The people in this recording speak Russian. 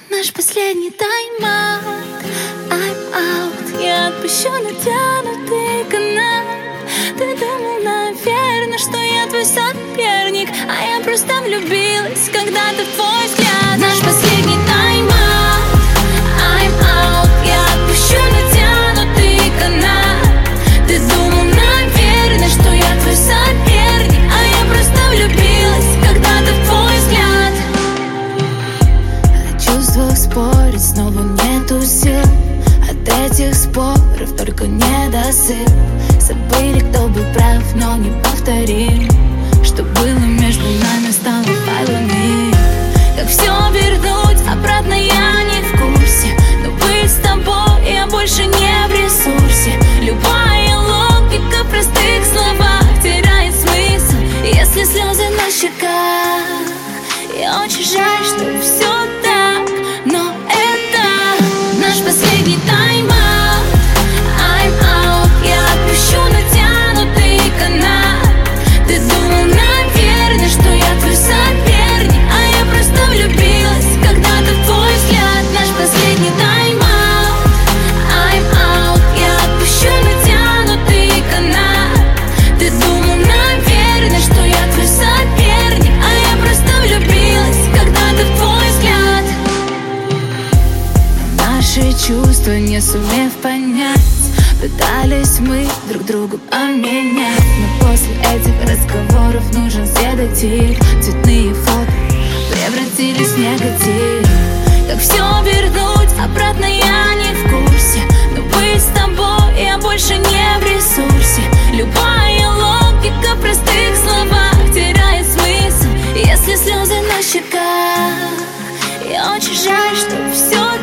Наш последний тайм-аут, I'm out. Я отпущу натянутый канат. Ты думал, наверное, что я твой соперник, а я просто влюбилась когда-то в твой взгляд. Наш последний тайм-аут, I'm out. Я отпущу натянутый канат. Ты думал, наверное, что я твой соперник, а я просто влюбилась когда-то в твой взгляд. От чувствах спорить снова нету сил. От этих споров только недосып. Забыли, кто был прав, но не повторим. Что было между нами, стало файлами. Как все вернуть обратно, я не в курсе. Но быть с тобой я больше не в ресурсе. Любая логика в простых словах теряет смысл, если слезы на щеках. Я очень жаль, что все так, но это наш последний тайм-аут. I'm out. Я отпущу натянутый канат. Ты думал, наверное, что я твой соперник, а я просто влюбилась когда-то в твой взгляд. Наш последний тайм-аут, I'm out. Я отпущу натянутый канат. Ты думал, наверное, что я твой соперник, а я просто влюбилась когда-то в твой взгляд. Но наши чувства, не сумев понять, пытались мы друг другу поменять. Но после этих разговоров нужен седатив. Цветные фото превратились в негатив. Как все вернуть обратно, я не в курсе. Но быть с тобой я больше не в ресурсе. Любая логика в простых словах теряет смысл, если слезы на щеках. Я очень жаль, что все